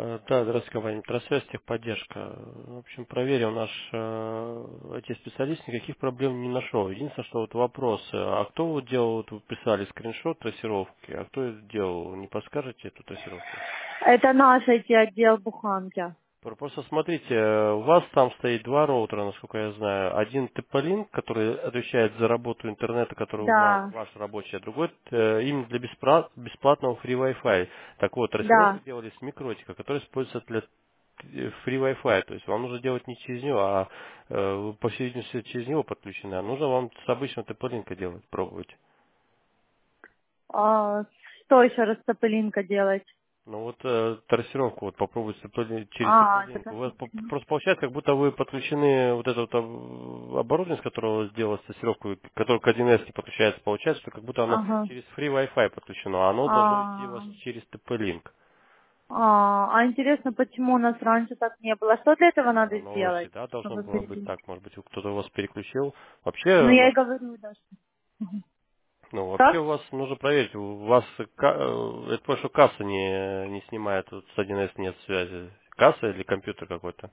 Да, здравствуйте, компания Метросвязь, техподдержка. В общем, проверил наш IT-специалист, никаких проблем не нашел. Единственное, что вот вопрос, а кто вот делал, вот вы прислали скриншот трассировки, а кто это делал, не подскажете эту трассировку? Это наш IT-отдел буханки. Просто смотрите, у вас там стоит два роутера, насколько я знаю. Один TP-Link, который отвечает за работу интернета, который Да, ваш рабочий, а другой именно для бесплатного Free Wi-Fi. Так вот, трассировку да. делали с микротика, который используется для Free Wi-Fi. То есть вам нужно делать не через него, а вы, по всей видимости, через него подключены. А нужно вам с обычного TP-Link делать, пробовать. Что еще раз Тополинка делать? Ну вот трассировку вот попробуйте через Так TP-Link. У вас написано. просто получается, как будто вы подключены вот это вот оборудование, с которого сделалась трассировка, которое к 1С не подключается, получается, что как будто оно Ага. через Free Wi-Fi подключено, а оно должно идти у вас А, через TP-Link. интересно, почему у нас раньше так не было? Что для этого надо Ну, сделать, всегда должно чтобы было быть перейти? так. Может быть, кто-то вас переключил. Ну, Вообще, я и говорю, да. ну, вообще Что? у вас нужно проверить, у вас, это потому что касса не снимает, вот с 1С нет связи. Касса или компьютер какой-то?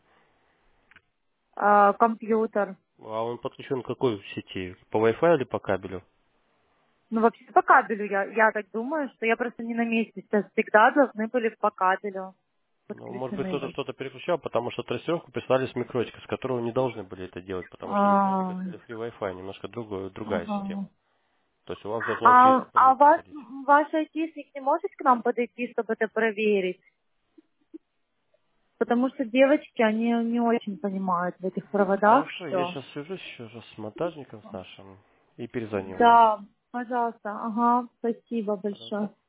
Компьютер. А он подключен к какой сети? По Wi-Fi или по кабелю? Ну, вообще по кабелю, я так думаю, что я просто не на месте. Сейчас всегда должны были по кабелю Ну, может быть, кто-то подключены. что-то переключал, потому что трассировку прислали с микротика, с которого не должны были это делать, потому что микротик А, это для Free Wi-Fi, немножко другая ага. система. То есть у вас должно через TP-Link проходить. Ваш айтишник не может к нам подойти, чтобы это проверить? Потому что девочки, они не очень понимают в этих проводах Хорошо, я все. сейчас свяжусь еще раз с монтажником с нашим и перезвоню вам. Да, пожалуйста. Ага, спасибо Хорошо. большое.